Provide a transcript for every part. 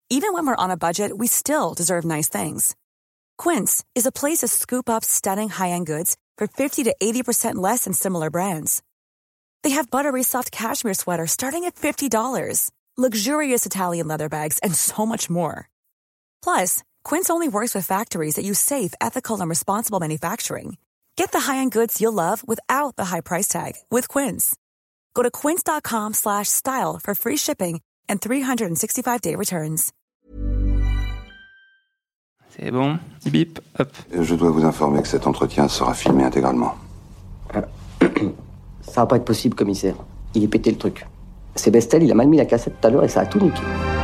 Even when we're on a budget, we still deserve nice things. Quince is a place to scoop up stunning high-end goods for 50 to 80% less than similar brands. They have buttery soft cashmere sweaters starting at $50, luxurious Italian leather bags, and so much more. Plus, Quince only works with factories that use safe, ethical, and responsible manufacturing. Get the high-end goods you'll love without the high price tag with Quince. Go to quince.com/style for free shipping and 365-day returns. C'est bon, bip, hop. Je dois vous informer que cet entretien sera filmé intégralement. Ça va pas être possible, commissaire. Il est pété le truc. C'est Bestel, il a mal mis la cassette tout à l'heure et ça a tout niqué.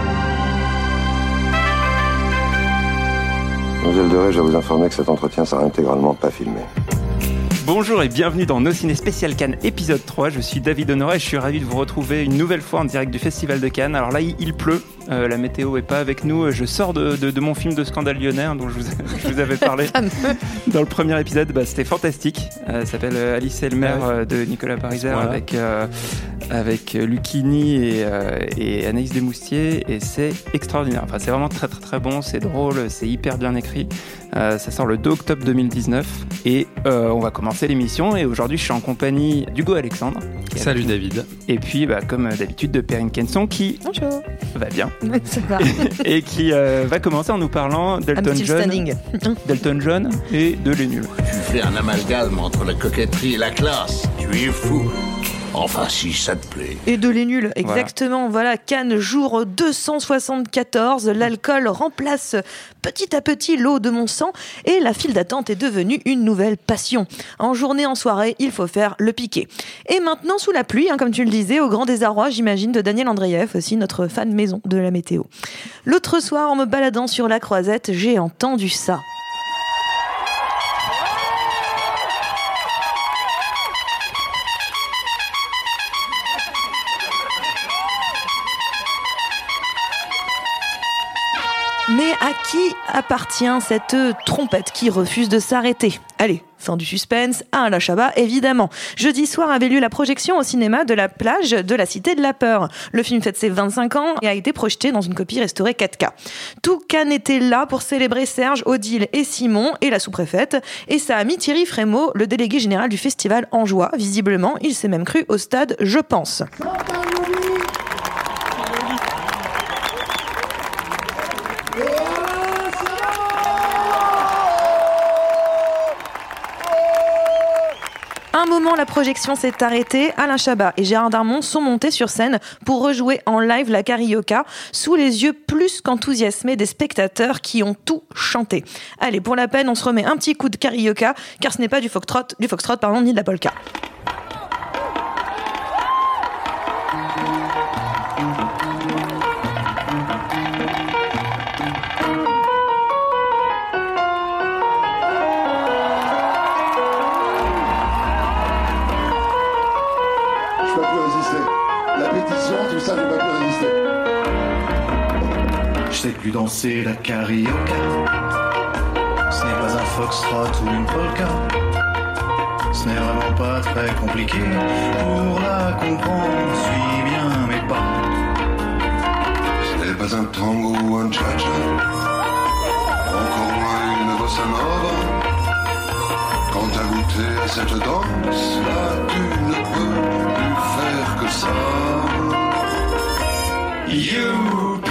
Mademoiselle Deray, je dois vous informer que cet entretien sera intégralement pas filmé. Bonjour et bienvenue dans Nos Ciné Spécial Cannes épisode 3, je suis David Honorat et je suis ravi de vous retrouver une nouvelle fois en direct du Festival de Cannes. Alors là il pleut, la météo est pas avec nous, je sors de mon film de scandale lyonnais dont je vous avais parlé dans le premier épisode, c'était fantastique, ça s'appelle Alice et le maire de Nicolas Pariser avec Lucchini et Anaïs Desmoustiers et c'est extraordinaire, enfin c'est vraiment très très très bon, c'est drôle, c'est hyper bien écrit. Ça sort le 2 octobre 2019 et on va commencer l'émission et aujourd'hui je suis en compagnie d'Hugo Alexandre. Salut David. Et puis comme d'habitude de Perrine Kenson qui va bien. Ça va. Et qui va commencer en nous parlant d'Elton John et de Les Nuls. Tu fais un amalgame entre la coquetterie et la classe. Tu es fou. Enfin, si ça te plaît. Et de Les Nuls, exactement. Voilà, Cannes, jour 274. L'alcool remplace petit à petit l'eau de mon sang et la file d'attente est devenue une nouvelle passion. En journée, en soirée, il faut faire le piqué. Et maintenant, sous la pluie, comme tu le disais, au grand désarroi, j'imagine, de Daniel Andreev, aussi notre fan maison de la météo. L'autre soir, en me baladant sur la Croisette, j'ai entendu ça. Mais à qui appartient cette trompette qui refuse de s'arrêter ? Allez, fin du suspense, à Alain Chabat, évidemment. Jeudi soir avait lieu la projection au cinéma de La plage de la Cité de la Peur. Le film fête ses 25 ans et a été projeté dans une copie restaurée 4K. Tout Cannes était là pour célébrer Serge, Odile et Simon et la sous-préfète. Et ça a mis Thierry Frémaux, le délégué général du festival, en joie. Visiblement, il s'est même cru au stade, je pense. Un moment, la projection s'est arrêtée. Alain Chabat et Gérard Darmon sont montés sur scène pour rejouer en live la Carioca sous les yeux plus qu'enthousiasmés des spectateurs qui ont tout chanté. Allez, pour la peine, on se remet un petit coup de Carioca, car ce n'est pas du foxtrot, ni de la polka. Je sais plus danser la carioca. Ce n'est pas un foxtrot ou une polka. Ce n'est vraiment pas très compliqué. Pour la comprendre, suis bien mes pas. Ce n'est pas un tango ou un cha-cha. Encore moins une bossa nova. Quand t'as goûté à cette danse, là tu ne peux plus faire que ça. Youpi,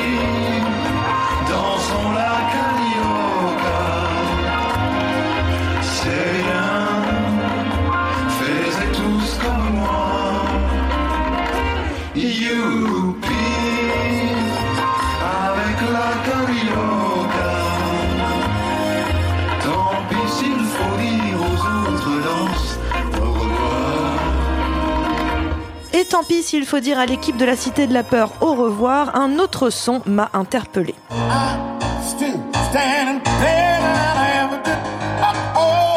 dansons la carioca. C'est bien, faites tous comme moi. Youpi, avec la carioca. Tant pis s'il faut dire aux autres danses au revoir. Et tant pis s'il faut dire à l'équipe de la Cité de la Peur au revoir, un autre son m'a interpellé.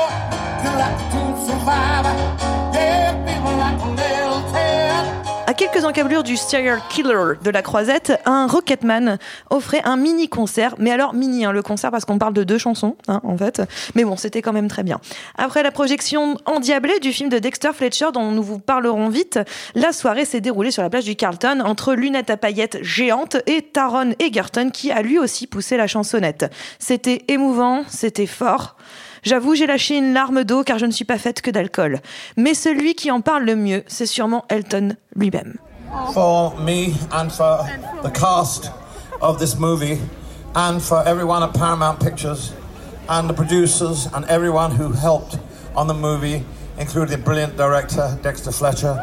À quelques quelques encablures du serial killer de la Croisette, un Rocketman offrait un mini-concert, mais alors mini, le concert, parce qu'on parle de 2 chansons, en fait. Mais bon, c'était quand même très bien. Après la projection endiablée du film de Dexter Fletcher, dont nous vous parlerons vite, la soirée s'est déroulée sur la plage du Carlton, entre lunettes à paillettes géantes et Taron Egerton, qui a lui aussi poussé la chansonnette. C'était émouvant, c'était fort. J'avoue, j'ai lâché une larme d'eau car je ne suis pas faite que d'alcool. Mais celui qui en parle le mieux, c'est sûrement Elton lui-même. For me and for the cast of this movie and for everyone at Paramount Pictures and the producers and everyone who helped on the movie, including the brilliant director Dexter Fletcher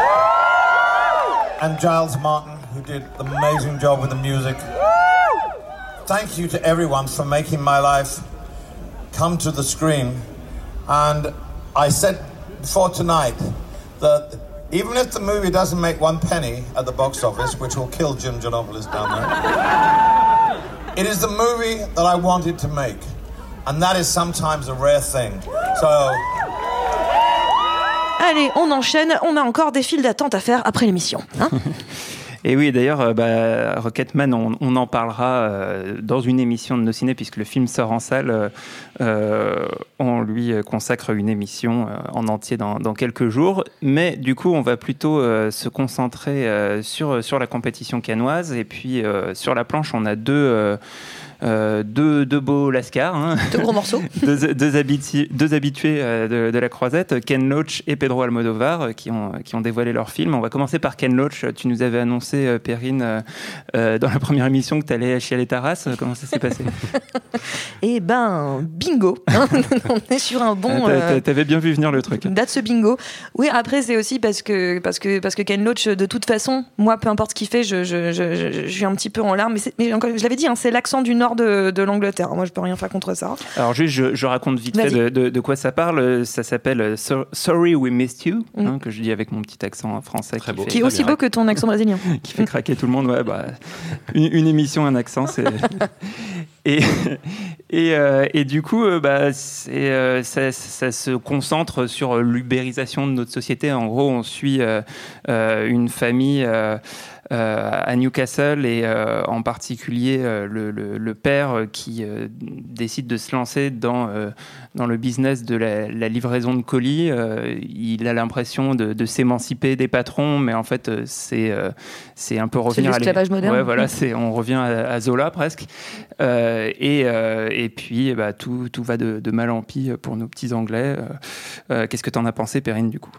and Giles Martin, who did an amazing job with the music. Thank you to everyone for making my life come to the screen. And I said before tonight that even if the movie doesn't make 1 penny at the box office, which will kill Jim Giannopoulos down there, it is the movie that I wanted to make. And that is sometimes a rare thing. So... Allez, on enchaîne, on a encore des files d'attente à faire après l'émission. Et oui, d'ailleurs, Rocketman, on en parlera dans une émission de Nos Ciné, puisque le film sort en salle. On lui consacre une émission en entier dans quelques jours. Mais du coup, on va plutôt se concentrer sur la compétition cannoise. Et puis, sur la planche, on a deux beaux lascars, 2 gros morceaux, deux habitués de la Croisette, Ken Loach et Pedro Almodovar, qui ont dévoilé leur film. On va commencer par Ken Loach. Tu nous avais annoncé, Perrine, dans la première émission que tu allais chialer ta race. Comment ça s'est passé? Eh ben, bingo. On est sur un bon... T'avais bien vu venir le truc. That's a bingo. Oui, après, c'est aussi parce que Ken Loach, de toute façon, moi, peu importe ce qu'il fait, je suis un petit peu en larmes. Mais encore, je l'avais dit, c'est l'accent du nord de l'Angleterre. Moi, je peux rien faire contre ça. Alors, juste, je raconte vite fait de quoi ça parle. Ça s'appelle Sorry We Missed You, que je dis avec mon petit accent français. Qui est aussi beau que ton accent brésilien. Qui fait craquer tout le monde. Ouais, une émission, un accent, c'est... Et du coup, ça se concentre sur l'ubérisation de notre société. En gros, on suit une famille à Newcastle et en particulier le père qui décide de se lancer dans le business de la livraison de colis. Il a l'impression de s'émanciper des patrons, mais en fait c'est un peu revenir à l'esclavage moderne. Ouais, voilà, on revient à Zola presque. Et puis tout va de mal en pis pour nos petits Anglais. Qu'est-ce que tu en as pensé, Perrine, du coup?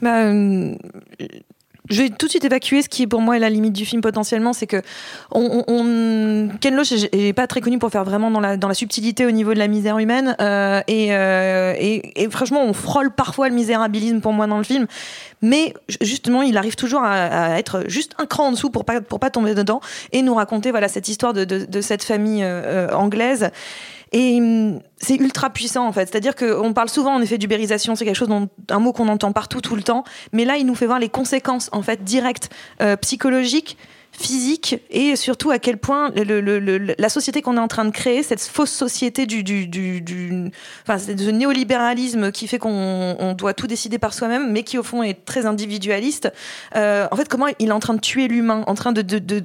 Je vais tout de suite évacuer ce qui pour moi est la limite du film potentiellement, c'est que Ken Loach est pas très connu pour faire vraiment dans la subtilité au niveau de la misère humaine, et franchement on frôle parfois le misérabilisme pour moi dans le film, mais justement il arrive toujours à être juste un cran en dessous pour pas tomber dedans et nous raconter cette histoire de cette famille anglaise. Et c'est ultra puissant en fait, c'est-à-dire qu'on parle souvent en effet d'ubérisation, c'est quelque chose un mot qu'on entend partout tout le temps, mais là il nous fait voir les conséquences en fait directes, psychologiques, physiques, et surtout à quel point la société qu'on est en train de créer, cette fausse société ce néolibéralisme qui fait qu'on doit tout décider par soi-même, mais qui au fond est très individualiste, en fait comment il est en train de tuer l'humain, en train de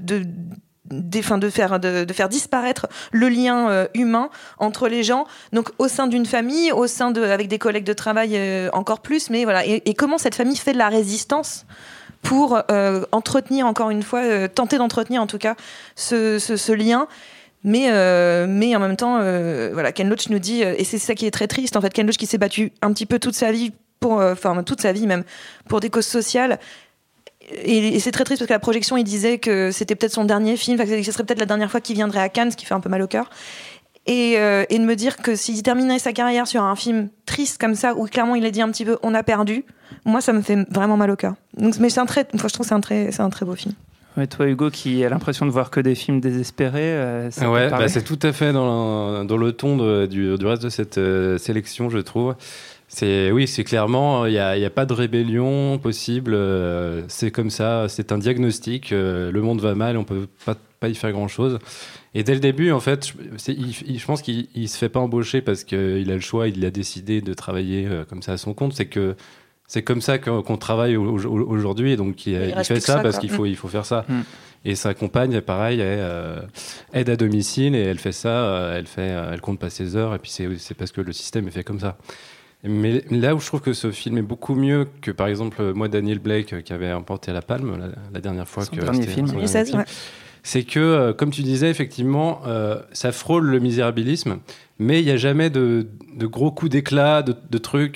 faire disparaître le lien humain entre les gens, donc au sein d'une famille, avec des collègues de travail encore plus, mais voilà, et comment cette famille fait de la résistance pour entretenir encore une fois, tenter d'entretenir en tout cas ce lien. Mais en même temps, Ken Loach nous dit, et c'est ça qui est très triste en fait, Ken Loach qui s'est battu un petit peu toute sa vie toute sa vie même pour des causes sociales. Et c'est très triste parce qu'à la projection, il disait que c'était peut-être son dernier film, que ce serait peut-être la dernière fois qu'il viendrait à Cannes, ce qui fait un peu mal au cœur. Et de me dire que s'il terminait sa carrière sur un film triste comme ça, où clairement il a dit un petit peu on a perdu, moi ça me fait vraiment mal au cœur. Donc, mais je trouve que c'est un très beau film. Ouais, toi Hugo qui a l'impression de voir que des films désespérés, c'est tout à fait dans le ton du reste de cette sélection, je trouve. C'est clairement, il y a pas de rébellion possible, c'est comme ça, c'est un diagnostic, le monde va mal, on peut pas y faire grand chose. Et dès le début, en fait, je pense qu'il se fait pas embaucher parce qu'il a le choix, il a décidé de travailler comme ça à son compte, c'est que c'est comme ça qu'on travaille aujourd'hui, et donc il fait ça parce qu'il faut faire ça. Et sa compagne, pareil, aide à domicile, et elle fait ça, elle compte pas ses heures, et puis c'est parce que le système est fait comme ça. Mais là où je trouve que ce film est beaucoup mieux que, par exemple, moi, Daniel Blake, qui avait remporté la Palme la dernière fois. Son dernier film. C'est que, comme tu disais, effectivement, ça frôle le misérabilisme, mais il n'y a jamais de gros coups d'éclat, de trucs...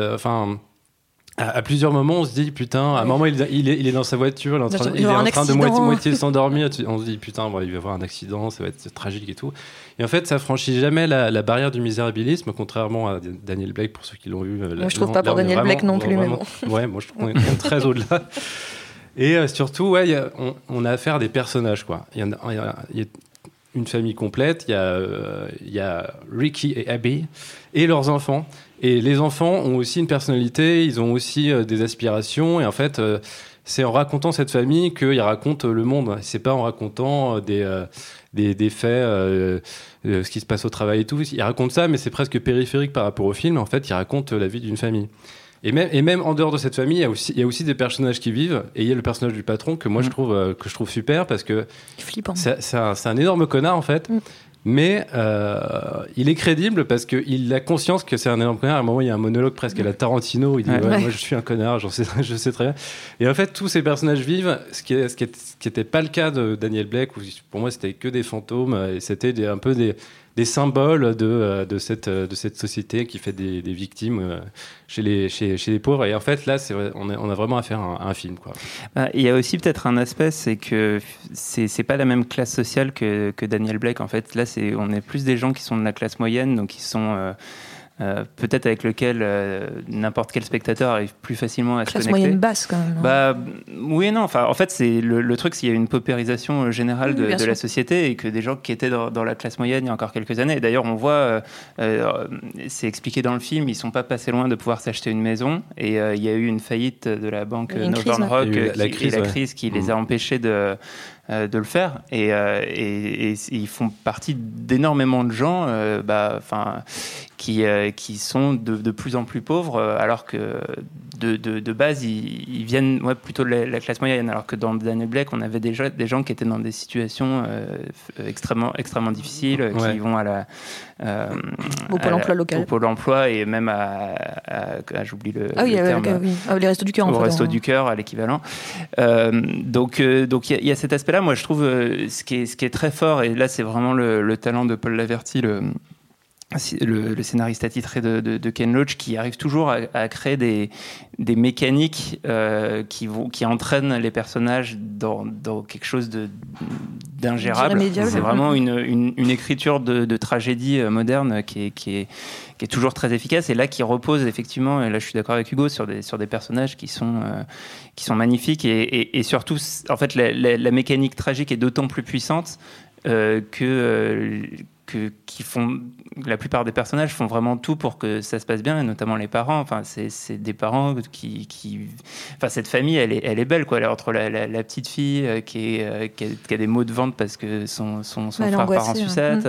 À plusieurs moments, on se dit, putain, à un moment, il est dans sa voiture, il est en train de moitié s'endormir. On se dit, putain, il va y avoir un accident, ça va être tragique et tout. Et en fait, ça franchit jamais la barrière du misérabilisme, contrairement à Daniel Blake, pour ceux qui l'ont vu. Moi, je trouve pas pour Daniel Blake non plus, mais bon. Ouais, moi, je trouve qu'on est très au-delà. Et surtout, on a affaire à des personnages, quoi. Il y a une famille complète, il y a Ricky et Abby, et leurs enfants. Et les enfants ont aussi une personnalité, ils ont aussi des aspirations, et en fait, c'est en racontant cette famille qu'ils racontent le monde. C'est pas en racontant des faits, ce qui se passe au travail et tout. Ils racontent ça, mais c'est presque périphérique par rapport au film. En fait, ils racontent la vie d'une famille. Et même en dehors de cette famille, il y a aussi des personnages qui vivent. Et il y a le personnage du patron que moi je trouve super, parce que c'est un énorme connard en fait. Mais il est crédible parce qu'il a conscience que c'est un énorme connard. À un moment, il y a un monologue presque à la Tarantino où il dit moi je suis un connard, je sais très bien. Et en fait, tous ces personnages vivent, ce qui était pas le cas de Daniel Blake, où pour moi c'était que des fantômes, et c'était un peu des symboles de cette société qui fait des victimes chez les pauvres. Et en fait, là, on a vraiment affaire à un film, quoi. Il y a aussi peut-être un aspect, c'est que c'est pas la même classe sociale que Daniel Blake. En fait, là, on est plus des gens qui sont de la classe moyenne, donc qui sont... peut-être avec lequel n'importe quel spectateur arrive plus facilement à se connecter. Classe moyenne basse quand même. Oui et non. Enfin, en fait, c'est le truc, c'est qu'il y a une paupérisation générale de la société, et que des gens qui étaient dans la classe moyenne il y a encore quelques années. Et d'ailleurs, on voit, c'est expliqué dans le film, ils sont pas passés loin de pouvoir s'acheter une maison, et il y a eu une faillite de la banque Northern Rock, la crise qui les a empêchés de le faire, et ils font partie d'énormément de gens qui sont de plus en plus pauvres, alors que de base ils viennent plutôt de la classe moyenne, alors que dans Daniel Blake on avait déjà des gens qui étaient dans des situations extrêmement difficiles, qui vont au pôle emploi local, au pôle emploi, et même j'oublie le terme, les restos du cœur, au resto du cœur, à l'équivalent. Donc il y a cet aspect-là. Moi je trouve ce qui est très fort, et là c'est vraiment le talent de Paul Laverty, le scénariste attitré de Ken Loach, qui arrive toujours à créer des mécaniques qui entraînent les personnages dans quelque chose d'ingérable. C'est vraiment une écriture de tragédie moderne qui est toujours très efficace, et là qui repose effectivement, et là je suis d'accord avec Hugo, sur des personnages qui sont magnifiques, et surtout en fait la mécanique tragique est d'autant plus puissante qui font, la plupart des personnages font vraiment tout pour que ça se passe bien, et notamment les parents. Enfin, c'est des parents enfin, cette famille, elle est belle, quoi. Entre la petite fille qui a des maux de ventre parce que son frère part en sucette,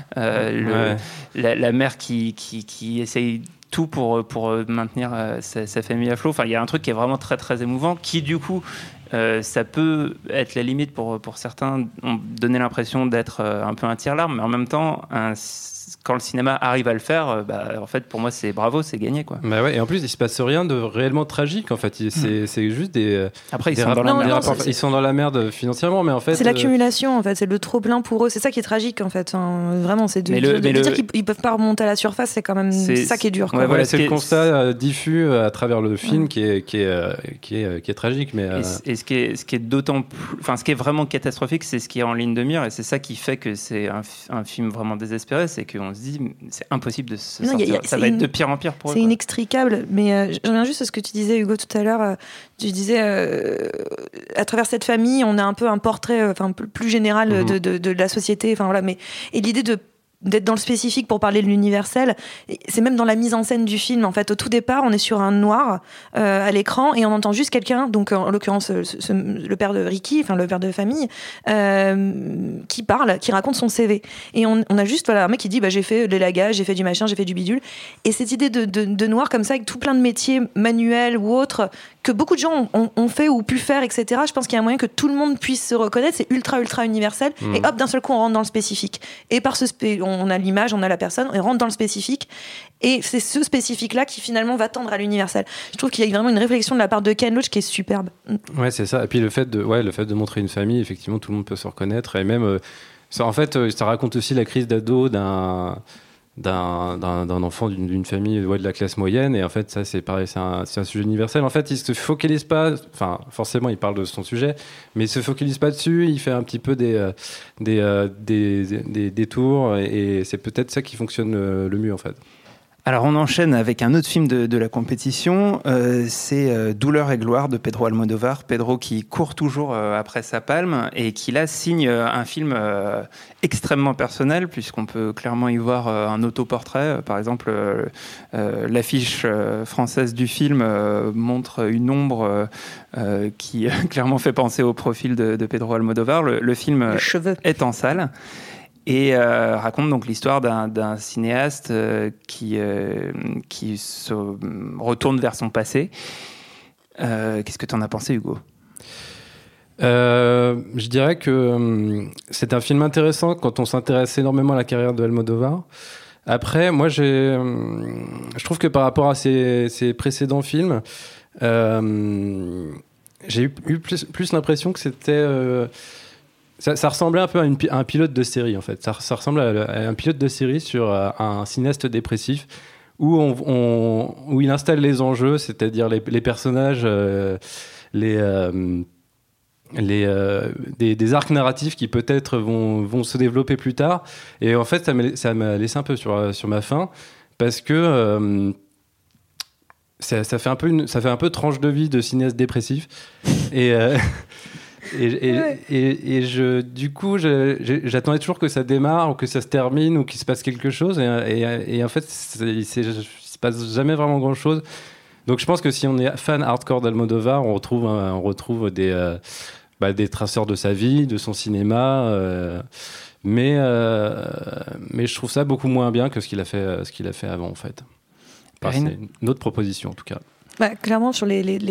la mère qui essaye tout pour maintenir sa famille à flot. Enfin, il y a un truc qui est vraiment très très émouvant, qui du coup ça peut être la limite pour certains, donner l'impression d'être un peu un tire-larme, mais en même temps, quand le cinéma arrive à le faire, en fait, pour moi, c'est bravo, c'est gagné, quoi. Bah ouais, et en plus, il se passe rien de réellement tragique, en fait. C'est juste des. Après, ils sont dans la merde financièrement, mais en fait. C'est l'accumulation, en fait. C'est le trop plein pour eux. C'est ça qui est tragique, en fait. Vraiment, c'est de dire qu'ils peuvent pas remonter à la surface, c'est quand même ça qui est dur, quoi. Ouais, voilà, c'est le constat diffus à travers le film qui est tragique, mais. Et ce qui est d'autant plus, enfin, ce qui est vraiment catastrophique, c'est ce qui est en ligne de mire, et c'est ça qui fait que c'est un film vraiment désespéré, c'est qu'on se dit c'est impossible de se sortir. Ça va être de pire en pire pour eux. C'est inextricable, mais je reviens juste à ce que tu disais, Hugo, tout à l'heure. Tu disais à travers cette famille, on a un peu un portrait plus général de la société. Enfin voilà, et l'idée de d'être dans le spécifique pour parler de l'universel. C'est même dans la mise en scène du film. En fait, au tout départ, on est sur un noir à l'écran et on entend juste quelqu'un, donc en l'occurrence le père de Ricky, enfin le père de famille, qui parle, qui raconte son CV. Et on a juste un mec qui dit j'ai fait de l'élagage, j'ai fait du machin, j'ai fait du bidule. Et cette idée de noir comme ça, avec tout plein de métiers manuels ou autres que beaucoup de gens ont fait ou pu faire, etc. Je pense qu'il y a un moyen que tout le monde puisse se reconnaître. C'est ultra universel. Et hop, d'un seul coup, on rentre dans le spécifique. Et par on a l'image, on a la personne, on rentre dans le spécifique. Et c'est ce spécifique-là qui finalement va tendre à l'universel. Je trouve qu'il y a vraiment une réflexion de la part de Ken Loach qui est superbe. Ouais, c'est ça. Et puis le fait de montrer une famille, effectivement, tout le monde peut se reconnaître. Et même, ça raconte aussi la crise d'ado d'un enfant d'une famille de la classe moyenne. Et en fait, ça, c'est pareil, c'est un sujet universel. En fait, il se focalise pas, enfin, forcément, il parle de son sujet, mais il se focalise pas dessus. Il fait un petit peu des détours, et c'est peut-être ça qui fonctionne le mieux, en fait. Alors on enchaîne avec un autre film de la compétition, c'est Douleur et gloire de Pedro Almodóvar. Pedro qui court toujours après sa palme et qui là signe un film extrêmement personnel, puisqu'on peut clairement y voir un autoportrait. Par exemple, l'affiche française du film montre une ombre qui clairement fait penser au profil de Pedro Almodóvar. Le film est en salle. Et raconte donc l'histoire d'un cinéaste qui se retourne vers son passé. Qu'est-ce que tu en as pensé, Hugo ? Je dirais que c'est un film intéressant quand on s'intéresse énormément à la carrière de Almodóvar. Après, moi, je trouve que par rapport à ses précédents films, j'ai eu plus l'impression que c'était... Ça ressemblait un peu à un pilote de série, en fait. Ça ressemble à un pilote de série sur un cinéaste dépressif où il installe les enjeux, c'est-à-dire les personnages, des arcs narratifs qui peut-être vont se développer plus tard. Et en fait, ça m'a laissé un peu sur ma faim, parce que ça fait un peu tranche de vie de cinéaste dépressif. Du coup, j'attendais toujours que ça démarre ou que ça se termine ou qu'il se passe quelque chose. Et en fait, il se passe jamais vraiment grand-chose. Donc je pense que si on est fan hardcore d'Almodóvar, on retrouve des traceurs de sa vie, de son cinéma. Mais je trouve ça beaucoup moins bien que ce qu'il a fait avant, en fait. C'est une autre proposition, en tout cas. Clairement, sur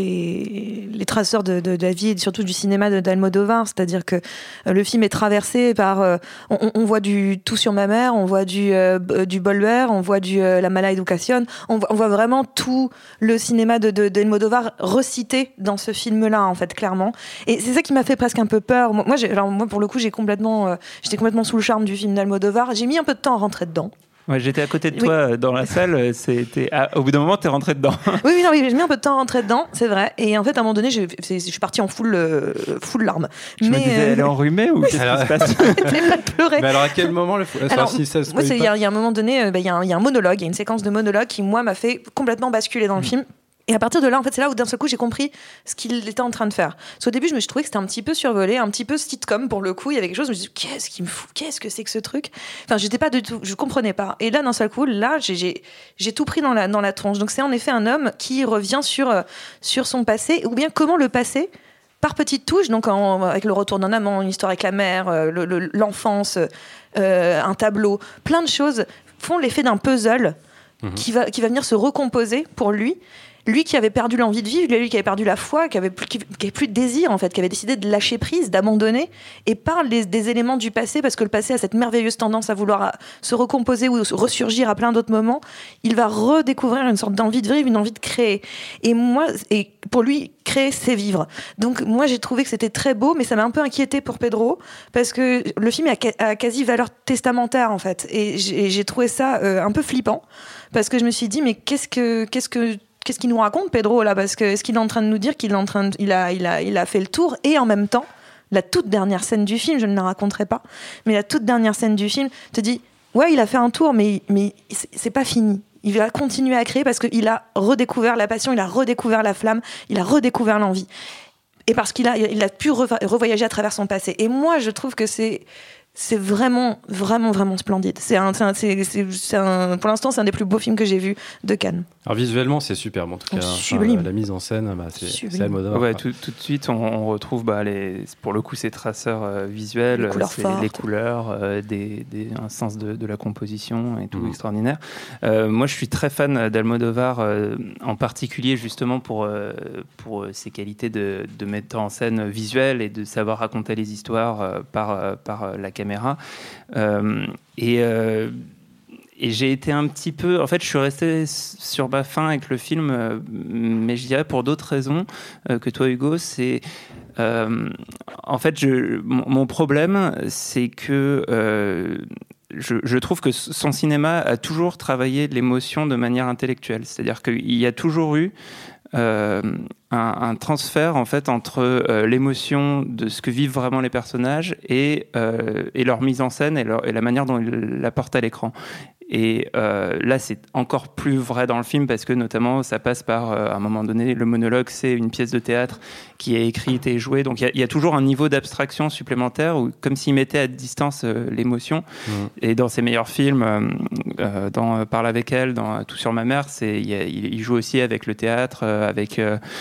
les traceurs de la vie et surtout du cinéma d'Almodóvar, c'est-à-dire que le film est traversé par... on voit du Tout sur ma mère, on voit du Bolwer, on voit La mala educación, on voit vraiment tout le cinéma d'Almodóvar recité dans ce film-là, en fait, clairement. Et c'est ça qui m'a fait presque un peu peur. Moi, pour le coup, j'étais complètement sous le charme du film d'Almodóvar. J'ai mis un peu de temps à rentrer dedans. Ouais, j'étais à côté de toi dans la salle. Au bout d'un moment, t'es rentré dedans. Oui, j'ai mis un peu de temps à rentrer dedans, c'est vrai. Et en fait, à un moment donné, je suis partie en full larmes. Je me disais, elle est enrhumée ou qu'est-ce qui se passe ? J'arrêtais pas de pleurer. Mais alors, à quel moment il y a un moment donné, il y a un monologue, il y a une séquence de monologue qui, moi, m'a fait complètement basculer dans le film. Et à partir de là, en fait, c'est là où d'un seul coup, j'ai compris ce qu'il était en train de faire. Parce qu'au début, je me suis trouvé que c'était un petit peu survolé, un petit peu sitcom pour le coup. Il y avait quelque chose, je me suis dit, qu'est-ce qu'il me fout ? Qu'est-ce que c'est que ce truc ? Enfin, j'étais pas du tout, je comprenais pas. Et là, d'un seul coup, j'ai tout pris dans la tronche. Donc, c'est en effet un homme qui revient sur son passé, ou bien comment le passé, par petites touches, donc avec le retour d'un amant, une histoire avec la mère, l'enfance, un tableau, plein de choses font l'effet d'un puzzle qui va venir se recomposer pour lui. Lui qui avait perdu l'envie de vivre, lui qui avait perdu la foi, qui avait plus de désir en fait, qui avait décidé de lâcher prise, d'abandonner, et parle des éléments du passé, parce que le passé a cette merveilleuse tendance à vouloir se recomposer ou ressurgir à plein d'autres moments. Il va redécouvrir une sorte d'envie de vivre, une envie de créer. Et pour lui, créer, c'est vivre. Donc moi, j'ai trouvé que c'était très beau, mais ça m'a un peu inquiétée pour Pedro, parce que le film a quasi valeur testamentaire en fait. Et j'ai trouvé ça un peu flippant, parce que je me suis dit, mais qu'est-ce qu'il nous raconte, Pedro, là ? Parce que est-ce qu'il est en train de nous dire qu'il a fait le tour, et en même temps, la toute dernière scène du film, je ne la raconterai pas, mais la toute dernière scène du film te dit, ouais, il a fait un tour, mais c'est pas fini. Il va continuer à créer parce qu'il a redécouvert la passion, il a redécouvert la flamme, il a redécouvert l'envie. Et parce qu'il a pu revoyager à travers son passé. Et moi, je trouve que c'est c'est vraiment, vraiment, vraiment splendide. Pour l'instant, c'est un des plus beaux films que j'ai vus de Cannes. Alors visuellement, c'est superbe en tout cas. Sublime. La mise en scène, c'est Almodovar. Ouais, tout de suite, on retrouve pour le coup ces traceurs visuels, les couleurs, un sens de la composition et tout extraordinaire. Moi, je suis très fan d'Almodovar, en particulier justement pour ses qualités de metteur en scène visuel et de savoir raconter les histoires par la caméra. Et j'ai été un petit peu... En fait, je suis resté sur ma faim avec le film, mais je dirais pour d'autres raisons que toi, Hugo. C'est... en fait, mon problème, c'est que... Je trouve que son cinéma a toujours travaillé l'émotion de manière intellectuelle. C'est-à-dire qu'il y a toujours eu un transfert en fait entre l'émotion de ce que vivent vraiment les personnages et leur mise en scène et la manière dont ils la portent à l'écran. Et là, c'est encore plus vrai dans le film parce que notamment, ça passe par, à un moment donné, le monologue, c'est une pièce de théâtre qui est écrite et jouée. Donc, il y a toujours un niveau d'abstraction supplémentaire, comme s'il mettait à distance l'émotion. Et dans ses meilleurs films, dans Parle avec elle, dans Tout sur ma mère, il joue aussi avec le théâtre, avec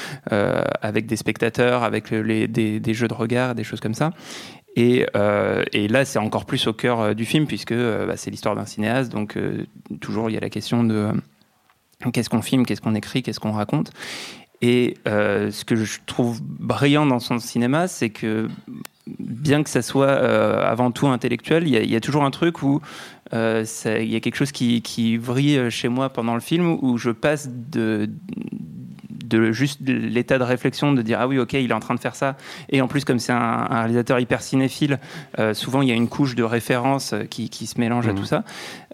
des spectateurs, avec des jeux de regard, des choses comme ça. Et là, c'est encore plus au cœur du film, puisque c'est l'histoire d'un cinéaste. Donc, toujours, il y a la question de qu'est-ce qu'on filme, qu'est-ce qu'on écrit, qu'est-ce qu'on raconte. Et ce que je trouve brillant dans son cinéma, c'est que, bien que ça soit avant tout intellectuel, il y a toujours un truc où il y a quelque chose qui vrille chez moi pendant le film, où je passe de juste l'état de réflexion de dire ah oui ok il est en train de faire ça, et en plus comme c'est un réalisateur hyper cinéphile, souvent il y a une couche de référence qui se mélange à tout ça,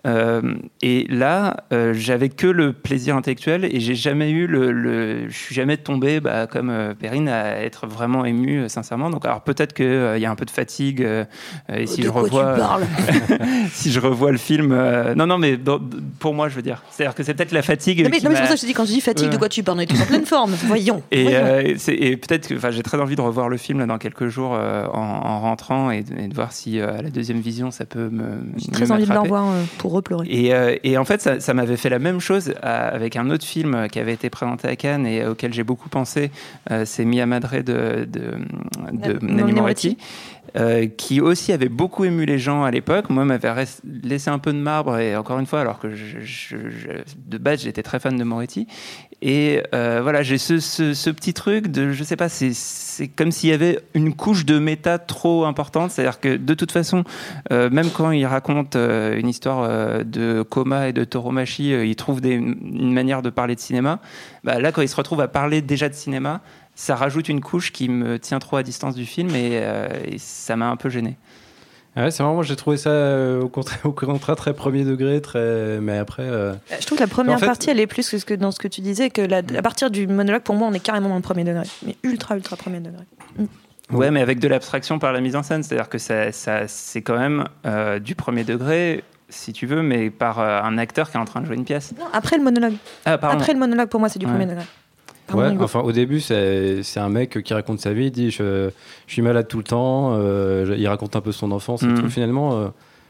et là j'avais que le plaisir intellectuel et j'ai jamais eu je suis jamais tombé comme Perrine à être vraiment ému sincèrement. Donc alors peut-être qu'il y a un peu de fatigue et si je revois si je revois le film non mais pour moi je veux dire c'est-à-dire que c'est peut-être la fatigue mais c'est pour ça que je te dis, quand je dis fatigue de quoi tu parles, on est tous en pleine forme, voyons. Et peut-être que j'ai très envie de revoir le film là, dans quelques jours en rentrant et de voir si à la deuxième vision ça peut j'ai très envie de le revoir pour repleurer. Et en fait ça m'avait fait la même chose avec un autre film qui avait été présenté à Cannes et auquel j'ai beaucoup pensé, c'est Mia Madre de Nanni Moretti. Qui aussi avait beaucoup ému les gens à l'époque. Moi, m'avait laissé un peu de marbre, et encore une fois, alors que de base, j'étais très fan de Moretti. Et voilà, j'ai ce petit truc de, je sais pas, c'est comme s'il y avait une couche de méta trop importante. C'est-à-dire que de toute façon, même quand il raconte une histoire de coma et de tauromachie, il trouve une manière de parler de cinéma. Là, quand il se retrouve à parler déjà de cinéma, ça rajoute une couche qui me tient trop à distance du film et ça m'a un peu gêné. Ah ouais, c'est vraiment, moi j'ai trouvé ça au contraire très premier degré, mais après... Je trouve que la première partie, elle est plus que dans ce que tu disais, que à partir du monologue, pour moi, on est carrément dans le premier degré, mais ultra premier degré. Ouais, mais avec de l'abstraction par la mise en scène, c'est-à-dire que ça c'est quand même du premier degré, si tu veux, mais par un acteur qui est en train de jouer une pièce. Non, après le monologue. Ah, pardon. Après le monologue, pour moi, c'est du premier degré. Ouais, enfin au début c'est un mec qui raconte sa vie, il dit je suis malade tout le temps, il raconte un peu son enfance et tout, finalement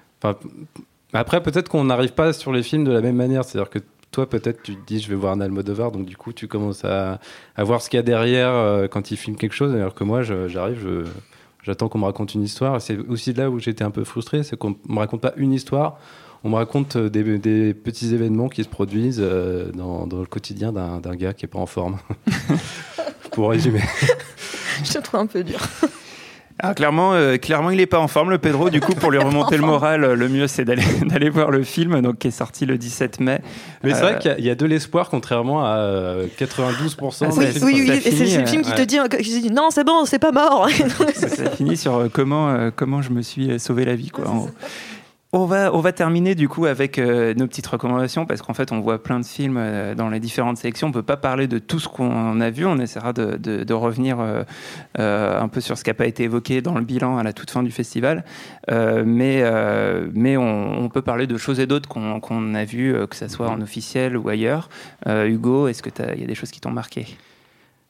après peut-être qu'on n'arrive pas sur les films de la même manière, c'est-à-dire que toi peut-être tu te dis je vais voir un Almodovar, donc du coup tu commences à voir ce qu'il y a derrière quand il filme quelque chose, alors que moi j'arrive, j'attends qu'on me raconte une histoire, et c'est aussi là où j'étais un peu frustré, c'est qu'on me raconte pas une histoire, on me raconte des petits événements qui se produisent dans le quotidien d'un gars qui n'est pas en forme. Pour résumer. Je te trouve un peu dur. Alors clairement, il n'est pas en forme, le Pedro. Du coup, pour lui remonter le moral, le mieux, c'est d'aller voir le film, donc, qui est sorti le 17 mai. Mais c'est vrai qu'il y a de l'espoir, contrairement à 92%. Oui, et c'est le film qui te dit non, c'est bon, c'est pas mort. Ça finit sur comment je me suis sauvé la vie, quoi. On va terminer du coup avec nos petites recommandations, parce qu'en fait on voit plein de films dans les différentes sélections. On peut pas parler de tout ce qu'on a vu, on essaiera de revenir un peu sur ce qui n'a pas été évoqué dans le bilan à la toute fin du festival, mais on peut parler de choses et d'autres qu'on a vues, que ça soit en officiel ou ailleurs. Hugo, est-ce que il y a des choses qui t'ont marqué?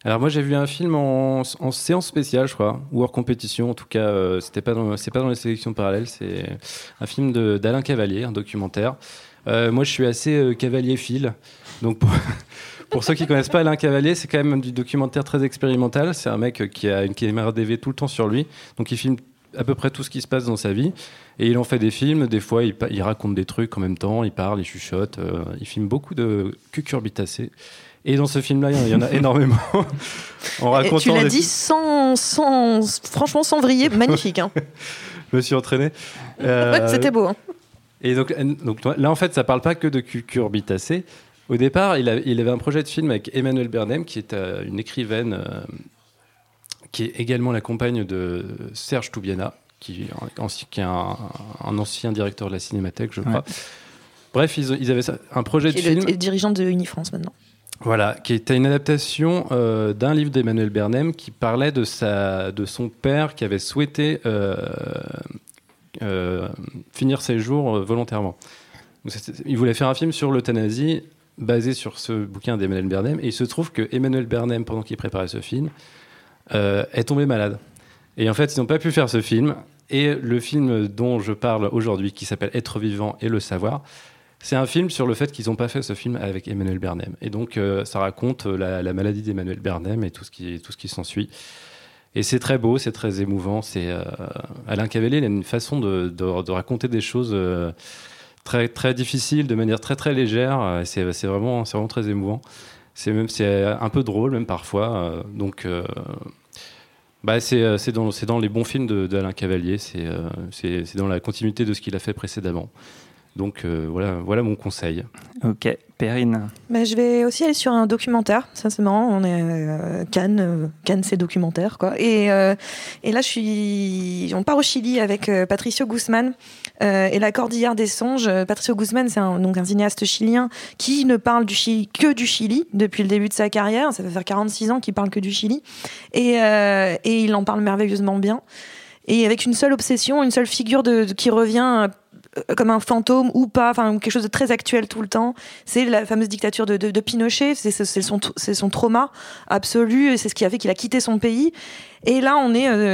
Alors moi j'ai vu un film en séance spéciale, je crois, ou hors compétition. En tout cas, c'est pas dans les sélections parallèles. C'est un film d'Alain Cavalier, un documentaire. Moi je suis assez cavalier-phile, donc pour ceux qui connaissent pas Alain Cavalier, c'est quand même du documentaire très expérimental. C'est un mec qui a une caméra DV tout le temps sur lui, donc il filme à peu près tout ce qui se passe dans sa vie, et il en fait des films. Des fois il raconte des trucs en même temps, il parle, il chuchote, il filme beaucoup de cucurbitacées. Et dans ce film-là, il y en a énormément. En racontant tu l'as dit franchement sans vriller, magnifique. Hein. Je me suis entraîné. Ouais, c'était beau. Hein. Et donc là, en fait, ça parle pas que de cucurbitacées. Au départ, il avait un projet de film avec Emmanuelle Bernheim, qui est une écrivaine qui est également la compagne de Serge Toubiana, qui est un ancien directeur de la Cinémathèque, je crois. Ouais. Bref, ils avaient un projet de film. Et dirigeant de Unifrance maintenant. Voilà, qui était une adaptation d'un livre d'Emmanuelle Bernheim qui parlait de son père qui avait souhaité finir ses jours volontairement. Donc, il voulait faire un film sur l'euthanasie basé sur ce bouquin d'Emmanuelle Bernheim, et il se trouve que Emmanuelle Bernheim, pendant qu'il préparait ce film, est tombée malade. Et en fait, ils n'ont pas pu faire ce film, et le film dont je parle aujourd'hui, qui s'appelle Être vivant et le savoir, c'est un film sur le fait qu'ils n'ont pas fait ce film avec Emmanuelle Bernheim. Et donc, ça raconte la maladie d'Emmanuelle Bernheim et tout ce qui s'ensuit. Et c'est très beau, c'est très émouvant. Alain Cavalier, il a une façon de raconter des choses très, très difficiles, de manière très, très légère. C'est vraiment très émouvant. C'est un peu drôle, même parfois. C'est dans les bons films d'Alain Cavalier. C'est dans la continuité de ce qu'il a fait précédemment. Donc voilà mon conseil. Ok, Perrine. Je vais aussi aller sur un documentaire. Ça c'est marrant. On est Cannes c'est documentaire quoi. Et là on part au Chili avec Patricio Guzmán et la Cordillère des songes. Patricio Guzmán, c'est un cinéaste chilien qui ne parle que du Chili depuis le début de sa carrière. Ça va faire 46 ans qu'il parle que du Chili et il en parle merveilleusement bien. Et avec une seule obsession, une seule figure qui revient comme un fantôme ou pas, enfin quelque chose de très actuel tout le temps. C'est la fameuse dictature de Pinochet. C'est son trauma absolu, et c'est ce qui a fait qu'il a quitté son pays. Et là,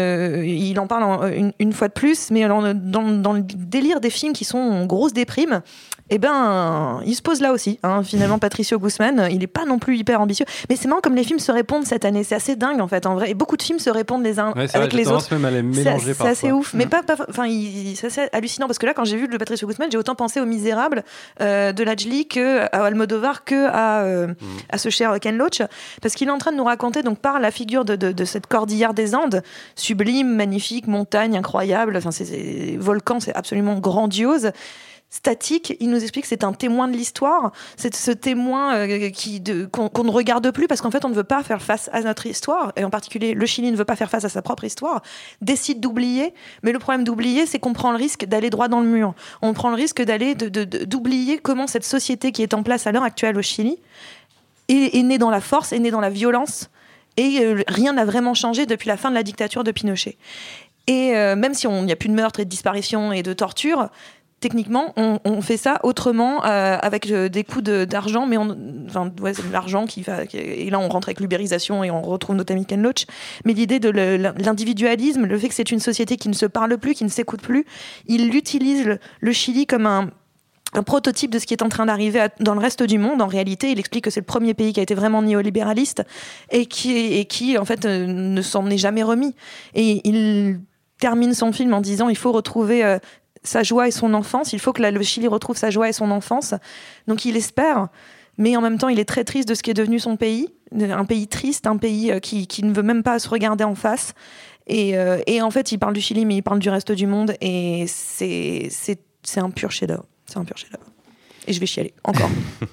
il en parle une fois de plus, mais dans le délire des films qui sont en grosse déprime. Il se pose là aussi. Finalement, Patricio Guzmán, il n'est pas non plus hyper ambitieux. Mais c'est marrant comme les films se répondent cette année. C'est assez dingue en fait, en vrai. Et beaucoup de films se répondent les uns avec les autres. Même à les mélanger c'est assez ouf. Mais c'est assez hallucinant parce que là, quand j'ai vu le Patricio Guzmán, j'ai autant pensé aux Misérables de Lajli qu'à Almodovar qu'à ce cher Ken Loach, parce qu'il est en train de nous raconter donc par la figure de cette cordillère des Andes, sublime, magnifique, montagne incroyable. Enfin, c'est volcan, c'est absolument grandiose. Statique, il nous explique que c'est un témoin de l'histoire, c'est ce témoin qu'on ne regarde plus parce qu'en fait on ne veut pas faire face à notre histoire, et en particulier le Chili ne veut pas faire face à sa propre histoire, décide d'oublier, mais le problème d'oublier, c'est qu'on prend le risque d'aller droit dans le mur, on prend le risque d'oublier comment cette société qui est en place à l'heure actuelle au Chili est née dans la force, est née dans la violence, et rien n'a vraiment changé depuis la fin de la dictature de Pinochet. Et même si il n'y a plus de meurtres et de disparitions et de tortures, techniquement, on fait ça autrement, avec des coûts d'argent, mais c'est de l'argent et là on rentre avec l'ubérisation et on retrouve notre ami Ken Loach. Mais l'idée de l'individualisme, le fait que c'est une société qui ne se parle plus, qui ne s'écoute plus, il utilise le Chili comme un prototype de ce qui est en train d'arriver dans le reste du monde. En réalité, il explique que c'est le premier pays qui a été vraiment néolibéraliste et qui en fait ne s'en est jamais remis. Et il termine son film en disant il faut retrouver sa joie et son enfance, il faut que le Chili retrouve sa joie et son enfance. Donc il espère, mais en même temps il est très triste de ce qui est devenu son pays, un pays triste, un pays qui ne veut même pas se regarder en face. Et en fait il parle du Chili, mais il parle du reste du monde, et c'est un pur chef-d'œuvre. C'est un pur chef-d'œuvre. Et je vais chialer, encore.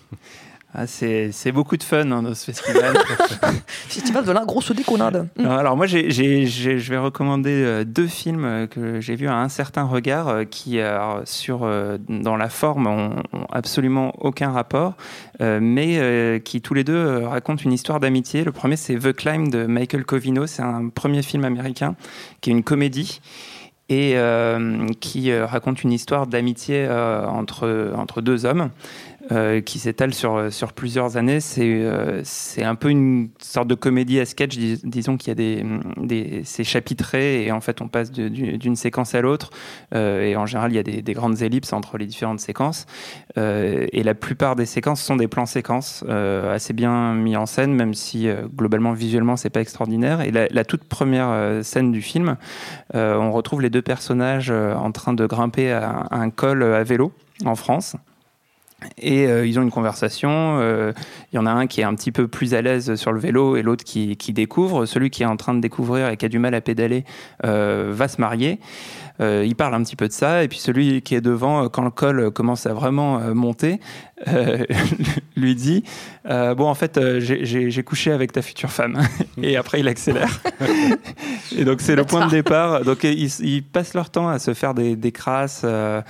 C'est beaucoup de fun dans ce festival. Festival de la grosse déconnade. Alors moi, je vais recommander 2 films que j'ai vus à un certain regard qui, dans la forme, ont absolument aucun rapport, mais qui tous les deux racontent une histoire d'amitié. Le premier, c'est The Climb de Michael Covino. C'est un premier film américain qui est une comédie et qui raconte une histoire d'amitié entre 2 hommes. qui s'étale sur plusieurs années. C'est un peu une sorte de comédie à sketch, disons qu'il y a c'est chapitré et en fait on passe d'une séquence à l'autre et en général il y a des grandes ellipses entre les différentes séquences et la plupart des séquences sont des plans séquences assez bien mis en scène, même si globalement visuellement c'est pas extraordinaire. Et la toute première scène du film, on retrouve les deux personnages en train de grimper à un col à vélo en France. Et ils ont une conversation, il y en a un qui est un petit peu plus à l'aise sur le vélo et l'autre qui découvre. Celui qui est en train de découvrir et qui a du mal à pédaler va se marier. Il parle un petit peu de ça, et puis celui qui est devant, quand le col commence à vraiment monter, lui dit bon, en fait j'ai couché avec ta future femme. Et après il accélère. Et donc c'est le point de départ. Donc ils passent leur temps à se faire des crasses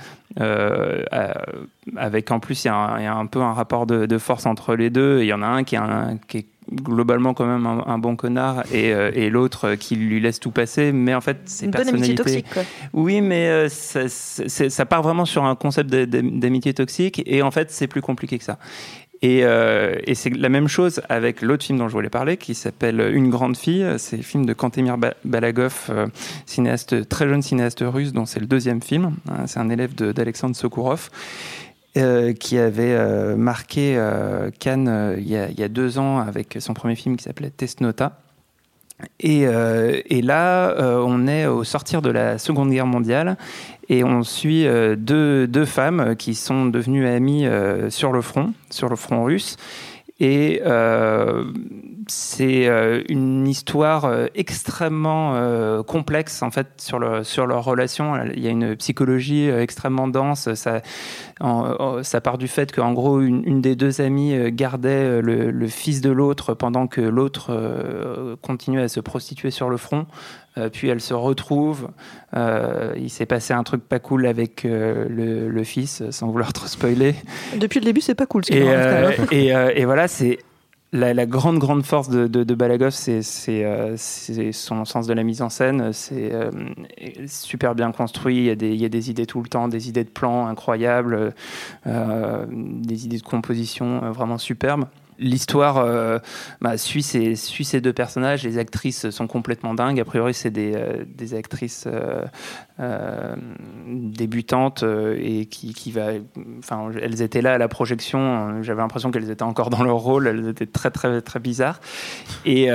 avec, en plus il y a un peu un rapport de force entre les deux. Il y en a un qui est globalement quand même un bon connard et l'autre qui lui laisse tout passer, mais en fait c'est personnalité. Une bonne amitié toxique, quoi. Oui, mais ça part vraiment sur un concept d'amitié toxique, et en fait c'est plus compliqué que ça. Et c'est la même chose avec l'autre film dont je voulais parler, qui s'appelle Une grande fille. C'est le film de Kantemir Balagov, très jeune cinéaste russe, dont c'est le deuxième film. C'est un élève d'Alexandre Sokourov. Qui avait marqué Cannes il y a 2 ans avec son premier film qui s'appelait Testnota. Et là, on est au sortir de la Seconde Guerre mondiale et on suit deux femmes qui sont devenues amies sur le front russe. Et c'est une histoire extrêmement complexe en fait sur leur relation. Il y a une psychologie extrêmement dense. Ça part du fait qu'en gros une des deux amies gardait le fils de l'autre pendant que l'autre continuait à se prostituer sur le front. Puis elle se retrouve. Il s'est passé un truc pas cool avec le fils, sans vouloir trop spoiler. Depuis le début, c'est pas cool. Et voilà, c'est la grande force de Balagov, c'est son sens de la mise en scène. C'est super bien construit. Il y a des idées tout le temps, des idées de plans incroyables, des idées de composition vraiment superbes. L'histoire suit ces deux personnages. Les actrices sont complètement dingues. A priori, c'est des actrices débutantes et elles étaient là à la projection. J'avais l'impression qu'elles étaient encore dans leur rôle. Elles étaient très très très bizarres. Et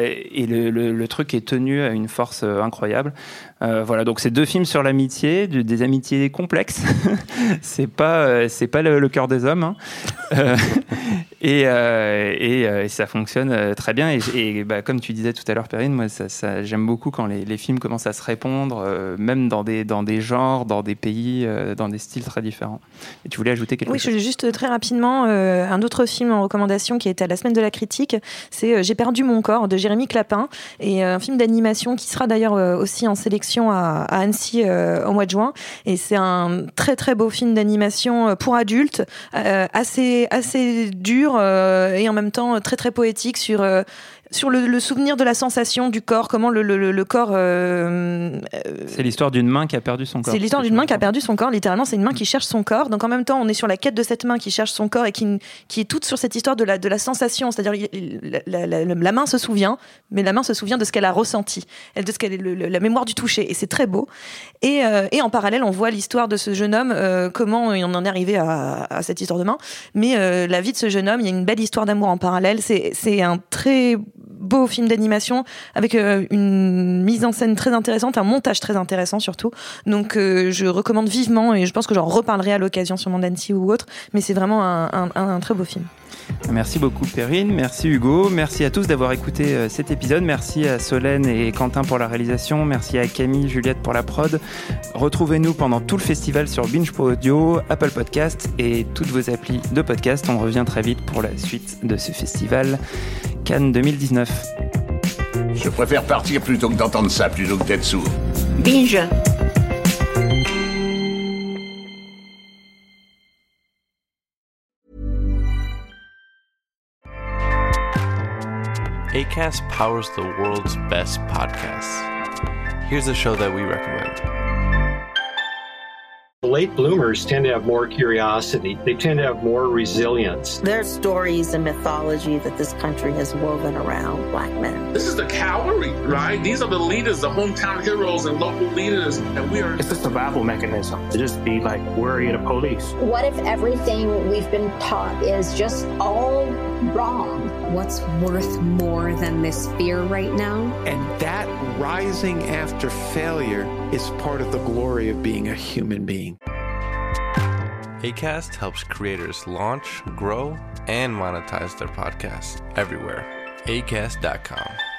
le truc est tenu à une force incroyable. Voilà, donc c'est 2 films sur l'amitié, des amitiés complexes. c'est pas le cœur des hommes. Hein. Et ça fonctionne très bien. Et comme tu disais tout à l'heure, Perrine, moi, j'aime beaucoup quand les films commencent à se répondre, même dans des genres, dans des pays, dans des styles très différents. Et tu voulais ajouter quelque chose ? Oui, je voulais juste très rapidement, un autre film en recommandation qui était à la Semaine de la Critique, c'est J'ai perdu mon corps de Jérémy Clapin, et un film d'animation qui sera d'ailleurs aussi en sélection à Annecy au mois de juin. Et c'est un très très beau film d'animation pour adultes, assez dur et en même temps très très poétique sur le souvenir de la sensation du corps, comment le corps... C'est l'histoire d'une main qui a perdu son corps. C'est l'histoire d'une main qui a perdu son corps, littéralement, c'est une main qui cherche son corps. Donc en même temps, on est sur la quête de cette main qui cherche son corps et qui est toute sur cette histoire de la sensation. C'est-à-dire la main se souvient, mais la main se souvient de ce qu'elle a ressenti, de ce qu'elle est la mémoire du toucher. Et c'est très beau. Et en parallèle, on voit l'histoire de ce jeune homme, comment on en est arrivé à cette histoire de main. Mais la vie de ce jeune homme, il y a une belle histoire d'amour en parallèle. C'est un très beau film d'animation avec une mise en scène très intéressante, un montage très intéressant surtout. Donc je recommande vivement, et je pense que j'en reparlerai à l'occasion sur Mandancy ou autre, mais c'est vraiment un très beau film. Merci beaucoup Perrine, merci Hugo, merci à tous d'avoir écouté cet épisode, merci à Solène et Quentin pour la réalisation, merci à Camille, Juliette pour la prod. Retrouvez-nous pendant tout le festival sur Binge.Pro Audio, Apple Podcast et toutes vos applis de podcast. On revient très vite pour la suite de ce festival Cannes 2019. Je préfère partir plutôt que d'entendre ça, plutôt que d'être sourd. Binge. Acast powers the world's best podcasts. Here's a show that we recommend. late bloomers tend to have more curiosity. They tend to have more resilience. There's stories and mythology that this country has woven around Black men. This is the cavalry, right? These are the leaders, the hometown heroes and local leaders, and we are... It's a survival mechanism to just be like worried of police. What if everything we've been taught is just all wrong? What's worth more than this fear right now? And that rising after failure is part of the glory of being a human being. Acast helps creators launch, grow, and monetize their podcasts everywhere. Acast.com.